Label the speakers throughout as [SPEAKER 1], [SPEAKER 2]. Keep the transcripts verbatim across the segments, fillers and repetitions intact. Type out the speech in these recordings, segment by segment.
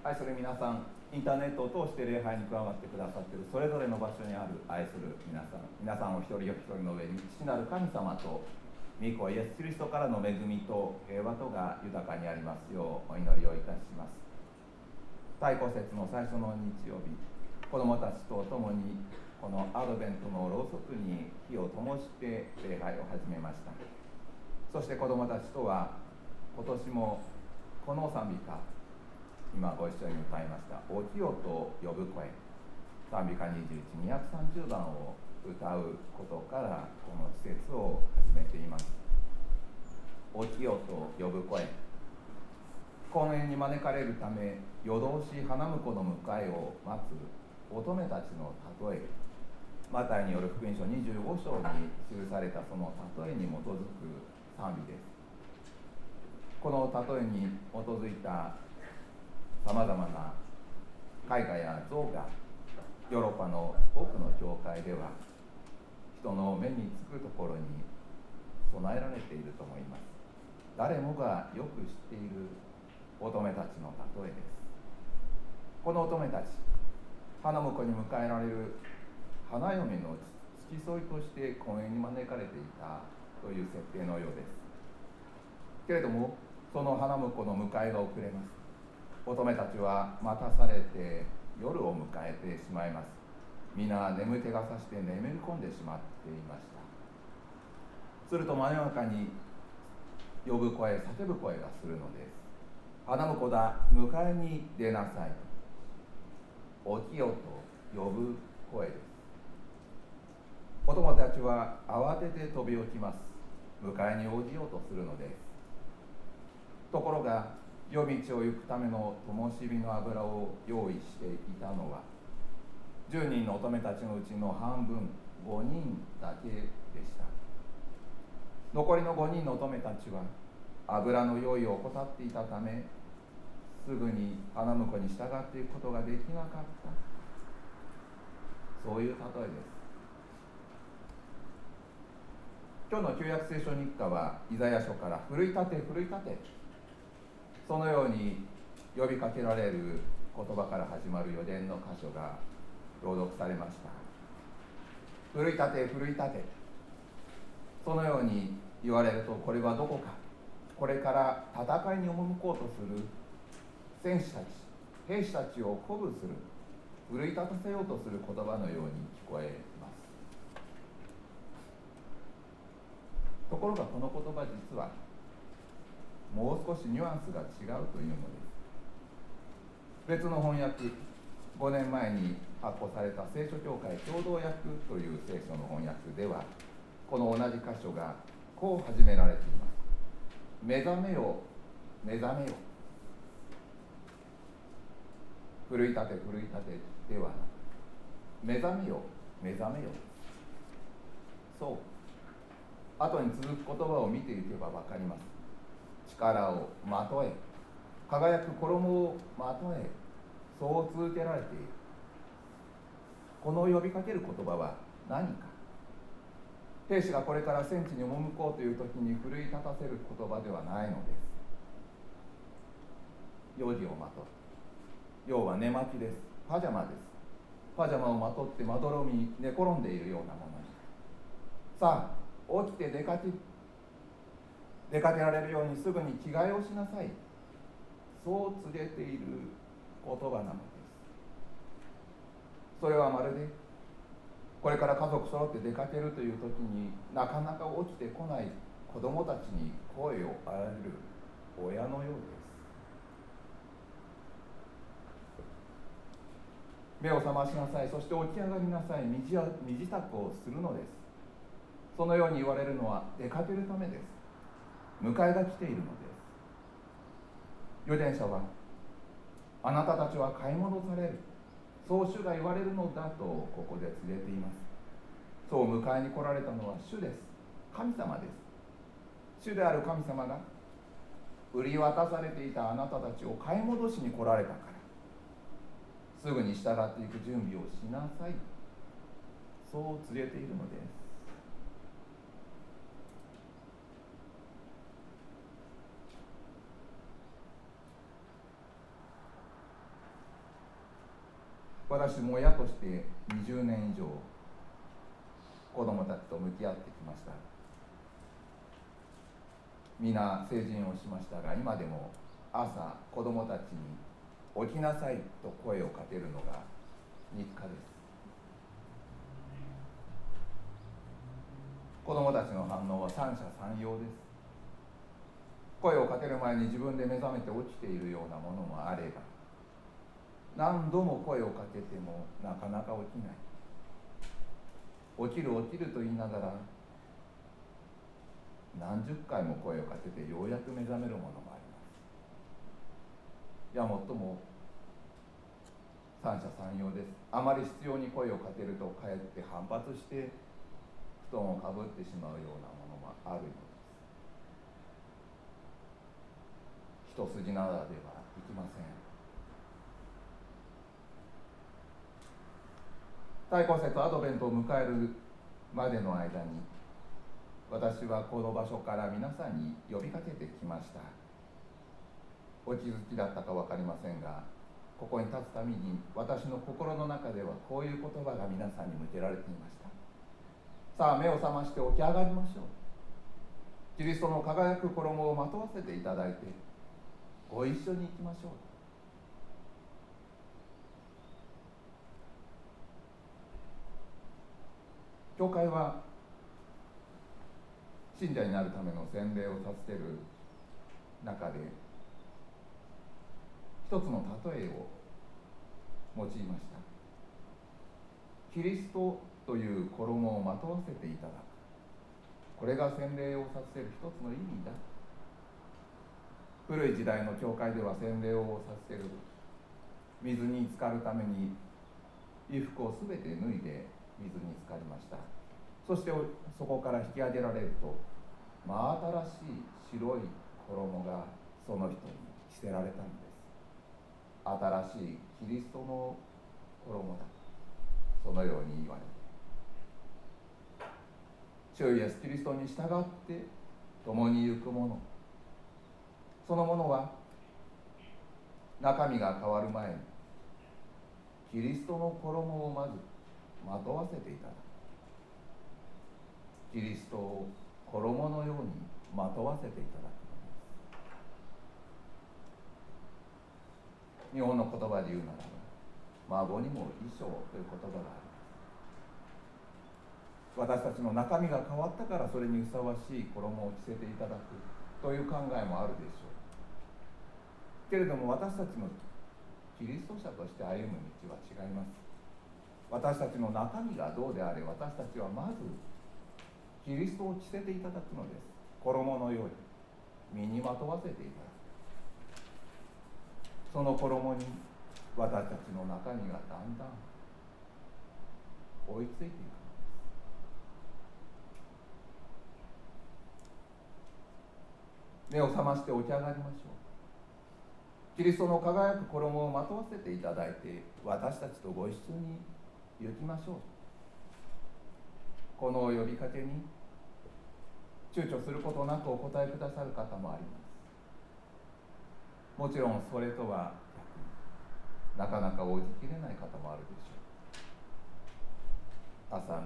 [SPEAKER 1] 愛する皆さん、インターネットを通して礼拝に加わってくださっているそれぞれの場所にある愛する皆さん、皆さんお一人お一人の上に父なる神様と御子イエス・キリストからの恵みと平和とが豊かにありますようお祈りをいたします。太鼓節の最初の日曜日、子どもたちと共にこのアドベントのろうそくに火を灯して礼拝を始めました。そして子どもたちとは今年もこの賛美歌、今ご一緒に歌いました「おきよと呼ぶ声」、賛美歌にじゅういち、にひゃくさんじゅうばんを歌うことからこの季節を始めています。おきよと呼ぶ声、婚宴に招かれるため夜通し花婿の迎えを待つ乙女たちの例え、マタイによる福音書にじゅうご章に記されたその例えに基づく賛美です。この例えに基づいたさまざまな絵画や像がヨーロッパの多くの教会では人の目につくところに備えられていると思います。誰もがよく知っている乙女たちの例えです。この乙女たち、花婿に迎えられる花嫁の付き添いとして婚宴に招かれていたという設定のようです。けれどもその花婿の迎えが遅れます。乙女たちは待たされて夜を迎えてしまいます。皆眠気がさして眠り込んでしまっていました。すると真夜中に呼ぶ声、叫ぶ声がするのです。花婿だ、迎えに出なさい。起きよと呼ぶ声です。子供たちは慌てて飛び起きます。迎えに応じようとするのです。ところが夜道を行くための灯火の油を用意していたのはじゅうにんの乙女たちのうちの半分、ごにんだけでした。残りのごにんの乙女たちは油の用意を怠っていたため、すぐに花婿に従っていくことができなかった、そういう例えです。今日の旧約聖書日課はイザヤ書から奮い立て奮い立て、そのように呼びかけられる言葉から始まる預言の箇所が朗読されました。奮い立て奮い立て、そのように言われると、これはどこか、これから戦いに赴こうとする戦士たち、兵士たちを鼓舞する、奮い立たせようとする言葉のように聞こえます。ところがこの言葉、実はもう少しニュアンスが違うというのです。別の翻訳、ごねんまえに発行された聖書協会共同訳という聖書の翻訳では、この同じ箇所がこう始められています。目覚めよ、目覚めよ。奮い立て奮い立てではなく、目覚めよ、目覚めよ。そう、後に続く言葉を見ていけば分かります。力をまとえ、輝く衣をまとえ、そう続けられている。この呼びかける言葉は何か。兵士がこれから戦地に赴こうという時に奮い立たせる言葉ではないのです。幼児をまとう、要は寝巻きです。パジャマです。パジャマをまとってまどろみ寝転んでいるようなものに、さあ起きて出かけ出かけられるようにすぐに着替えをしなさい、そう告げている言葉なのです。それはまるでこれから家族揃って出かけるという時になかなか起きてこない子供たちに声を荒れる親のようです。目を覚ましなさい、そして起き上がりなさい、身支度をするのです。そのように言われるのは出かけるためです。迎えが来ているのです。預言者は、あなたたちは買い戻される、そう主が言われるのだとここで告げています。そう迎えに来られたのは主です。神様です。主である神様が売り渡されていたあなたたちを買い戻しに来られたから、すぐに従っていく準備をしなさい、そう告げているのです。 私も親としてにじゅうねん以上子供たちと向き合ってきました。皆成人をしましたが、今でも朝子供たちに起きなさいと声をかけるのが日課です。子供たちの反応は三者三様です。声をかける前に自分で目覚めて起きているようなものもあれば、何度も声をかけてもなかなか起きない、起きる起きると言いながら何十回も声をかけてようやく目覚めるものもあります。いや、もっとも三者三様です。あまり必要に声をかけるとかえって反発して布団をかぶってしまうようなものもあるようです。一筋縄ではいきません。対抗節アドベントを迎えるまでの間に、私はこの場所から皆さんに呼びかけてきました。お気づきだったか分かりませんが、ここに立つために私の心の中ではこういう言葉が皆さんに向けられていました。さあ、目を覚まして起き上がりましょう。キリストの輝く衣をまとわせていただいてご一緒に行きましょう。教会は信者になるための洗礼をさせている中で一つの例えを用いました。キリストという衣をまとわせていただく、これが洗礼をさせる一つの意味だ。古い時代の教会では洗礼をさせる、水に浸かるために衣服をすべて脱いで水に浸かりました。そしてそこから引き上げられると、真新しい白い衣がその人に着せられたのです。新しいキリストの衣だ、そのように言われて、主イエスキリストに従って共に行く者、その者は中身が変わる前にキリストの衣をまずまとわせていただく。キリストを衣のようにまとわせていただくのです。日本の言葉で言うならば、孫にも衣装という言葉があります。私たちの中身が変わったからそれにふさわしい衣を着せていただくという考えもあるでしょうけれども、私たちのキリスト者として歩む道は違います。私たちの中身がどうであれ、私たちはまずキリストを着せていただくのです。衣のように身にまとわせていただく。その衣に私たちの中身がだんだん追いついていくのです。目を覚まして起き上がりましょう。キリストの輝く衣をまとわせていただいて、私たちとご一緒に行きましょう。この呼びかけに躊躇することなくお答えくださる方もあります。もちろんそれとはなかなか応じきれない方もあるでしょう。朝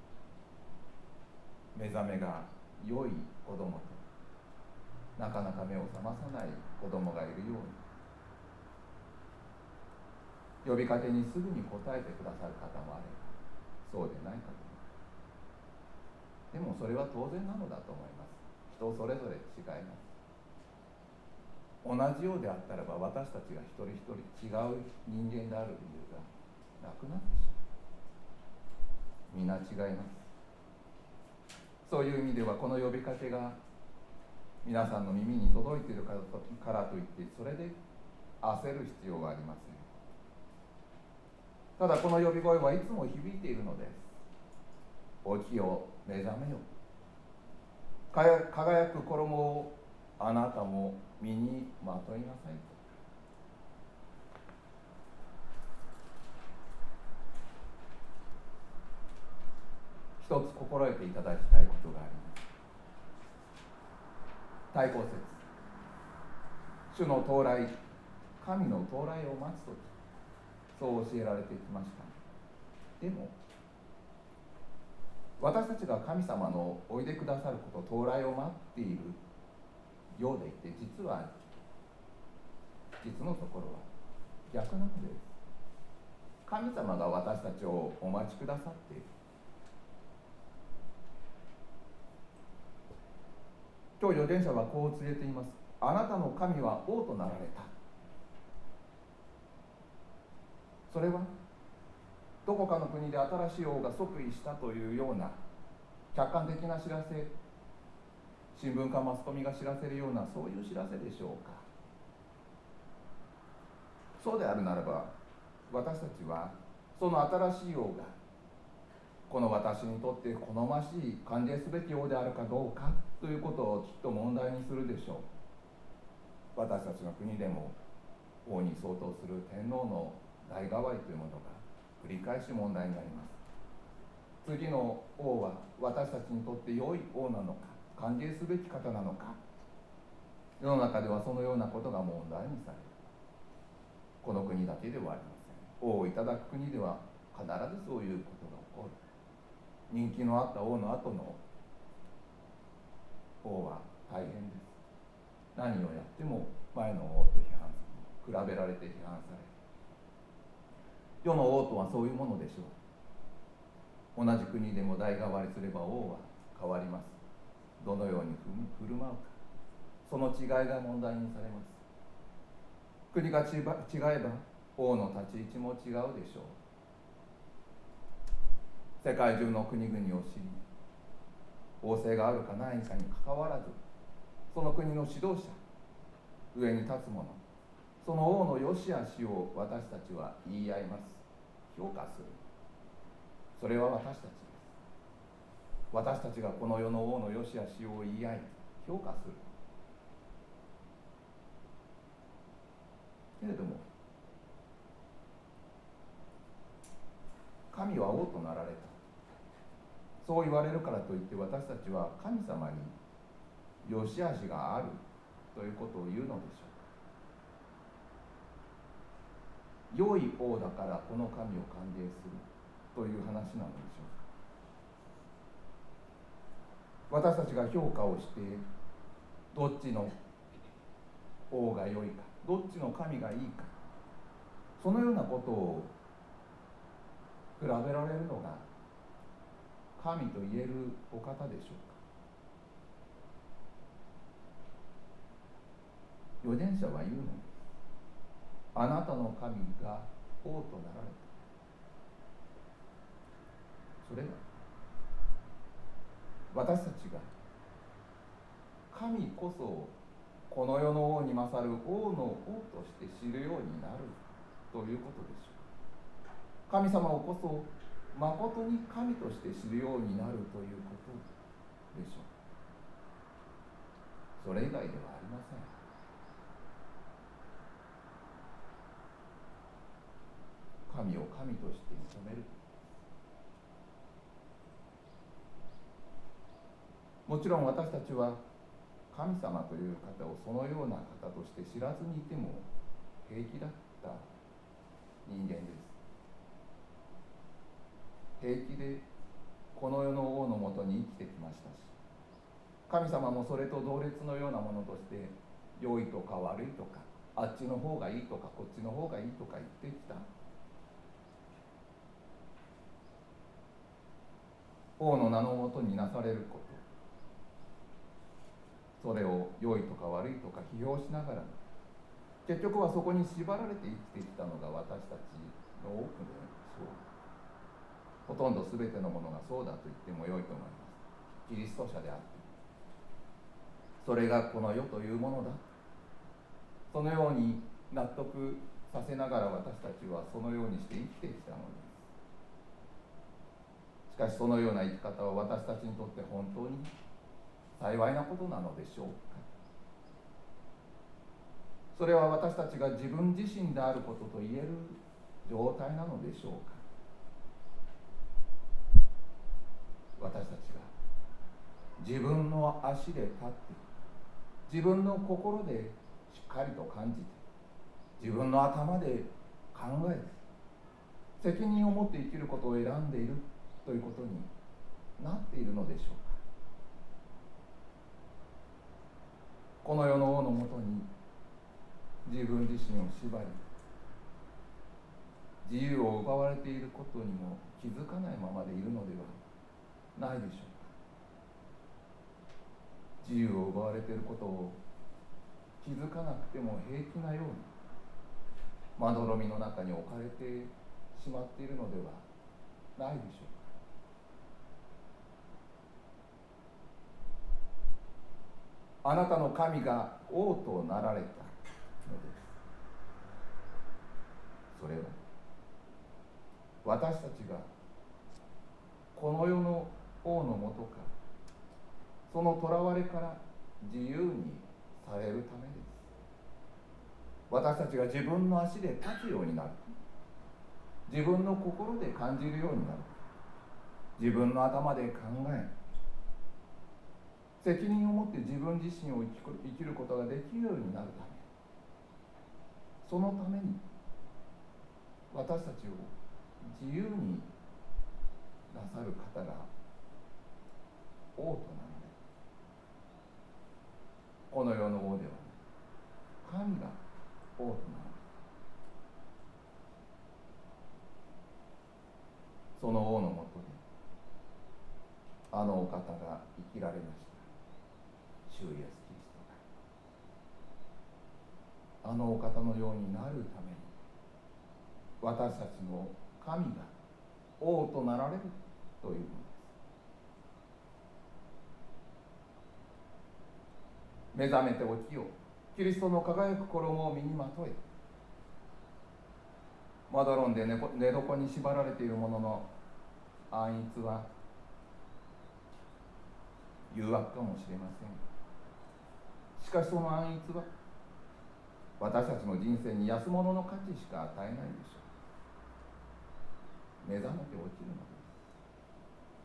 [SPEAKER 1] 目覚めが良い子供となかなか目を覚まさない子供がいるように、呼びかけにすぐに答えてくださる方もあれば、そうでない方も。でもそれは当然なのだと思います。人それぞれ違います。同じようであったらば、私たちが一人一人違う人間である理由がなくなってしまう。皆違います。そういう意味ではこの呼びかけが皆さんの耳に届いているからといってそれで焦る必要はありません。ただこの呼び声はいつも響いているのです。起きよ、目覚めよ、輝く衣をあなたも身にまといなさいと。一つ心得ていただきたいことがあります。対抗節、主の到来、神の到来を待つとき、 そう教えられてきました。でも私たちが神様のおいでくださること、到来を待っているようでいて、実は実のところは逆なのです。神様が私たちをお待ちくださっている。今日預言者はこう告げています。あなたの神は王となられた。それはどこかの国で新しい王が即位したというような客観的な知らせ、新聞かマスコミが知らせるような、そういう知らせでしょうか。そうであるならば、私たちはその新しい王がこの私にとって好ましい、歓迎すべき王であるかどうかということをきっと問題にするでしょう。私たちの国でも王に相当する天皇の代替わりというものが繰り返し問題になります。次の王は私たちにとって良い王なのか、歓迎すべき方なのか。世の中ではそのようなことが問題にされる。この国だけではありません。王をいただく国では必ずそういうことが起こる。人気のあった王の後の王は大変です。何をやっても前の王と批判され、比べられて批判される。世の王とはそういうものでしょう。同じ国でも代替わりすれば王は変わります。どのように振る舞うか、その違いが問題にされます。国が違えば王の立ち位置も違うでしょう。世界中の国々を知り、王政があるかないかにかかわらず、その国の指導者、上に立つ者、その王の良し悪しを私たちは言い合います。評価する。それは私たちです。私たちがこの世の王の良し悪しを言い合い、評価する。けれども、神は王となられた。そう言われるからといって私たちは神様に良し悪しがあるということを言うのでしょうか。良い王だからこの神を歓迎するという話なのでしょうか。私たちが評価をして、どっちの王が良いか、どっちの神がいいか、そのようなことを比べられるのが神と言えるお方でしょうか。預言者は言うのです。あなたの神が王となられた。それは私たちが神こそこの世の王に勝る王の王として知るようになるということでしょう。神様をこそまことに神として知るようになるということでしょう。それ以外ではありません。神を神として認める。もちろん私たちは神様という方をそのような方として知らずにいても平気だった人間です。平気でこの世の王のもとに生きてきましたし、神様もそれと同列のようなものとして良いとか悪いとか、あっちの方がいいとかこっちの方がいいとか言ってきた。王の名のもとになされること、それを良いとか悪いとか批評しながら、結局はそこに縛られて生きてきたのが私たちの多くでしょう。ほとんど全てのものがそうだと言っても良いと思います。キリスト者であって、それがこの世というものだ、そのように納得させながら私たちはそのようにして生きてきたのです。しかしそのような生き方は私たちにとって本当に幸いなことなのでしょうか。それは私たちが自分自身であることと言える状態なのでしょうか。私たちが自分の足で立って、自分の心でしっかりと感じて、自分の頭で考えて、 責任を持って生きることを選んでいるということになっているのでしょうか。この世の王のもとに自分自身を縛り、自由を奪われていることにも気づかないままでいるのではないでしょうか。自由を奪われていることを気づかなくても平気なようにまどろみの中に置かれてしまっているのではないでしょうか。あなたの神が王となられたのです。それは私たちがこの世の王のもとかその囚われから自由にされるためです。私たちが自分の足で立つようになる、自分の心で感じるようになる、自分の頭で考え、責任を持って自分自身を生きることができるようになるため、そのために私たちを自由になさる方が王となる。この世の王では神が王となる。その王のもとであのお方が生きられました。主イエス・キリストがあのお方のようになるために私たちの神が王となられるというのです。目覚めて起きよ、キリストの輝く衣を身にまとえ。まどろんで寝床に縛られている者の安逸は誘惑かもしれません。しかしその安逸は私たちの人生に安物の価値しか与えないでしょう。目覚めて起きるのです。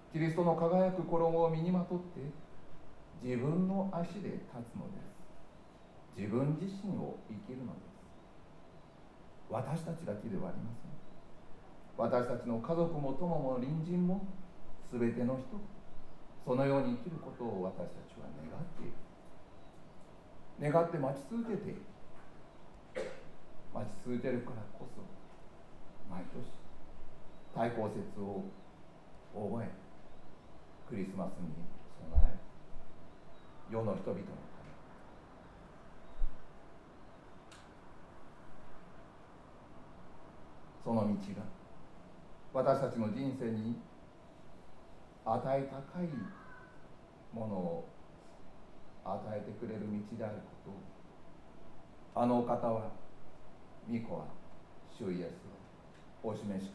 [SPEAKER 1] キリストの輝く衣を身にまとって自分の足で立つのです。自分自身を生きるのです。私たちだけではありません。私たちの家族も友も隣人も全ての人、そのように生きることを私たちは願っている。願って待ち続けている。待ち続けるからこそ毎年対抗節を覚え、クリスマスに備え、世の人々のため、その道が私たちの人生に与え高いものを与えてくれる道であることを、あのお方は、御子は、主イエスをお示しくださっています。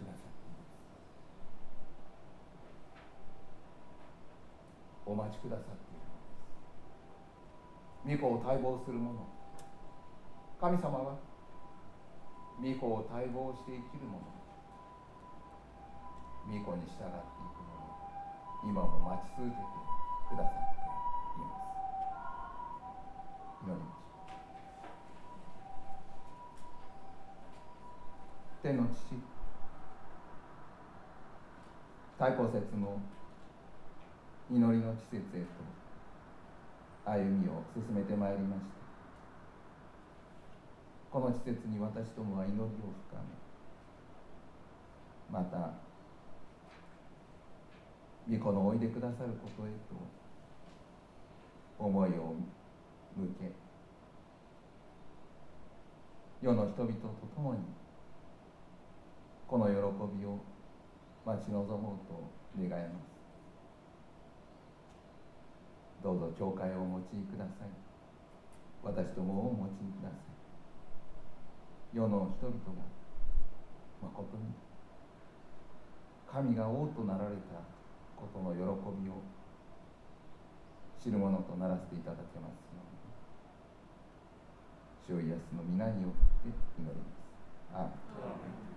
[SPEAKER 1] お待ちくださっているのです。御子を待望する者、神様は御子を待望して生きる者、御子に従っていく者、今も待ち続けてくださっています。祈りましょう。天の父、対抗節の祈りの季節へと歩みを進めてまいりました。この季節に私どもは祈りを深め、また御子のおいでくださることへと思いを向け、世の人々と共にこの喜びを待ち望もうと願います。どうぞ教会をお持ちください。私どもをお持ちください。世の人々がまことに神が王となられたことの喜びを知るものとならせていただけますように、主イエスの皆によって祈ります。アーメン。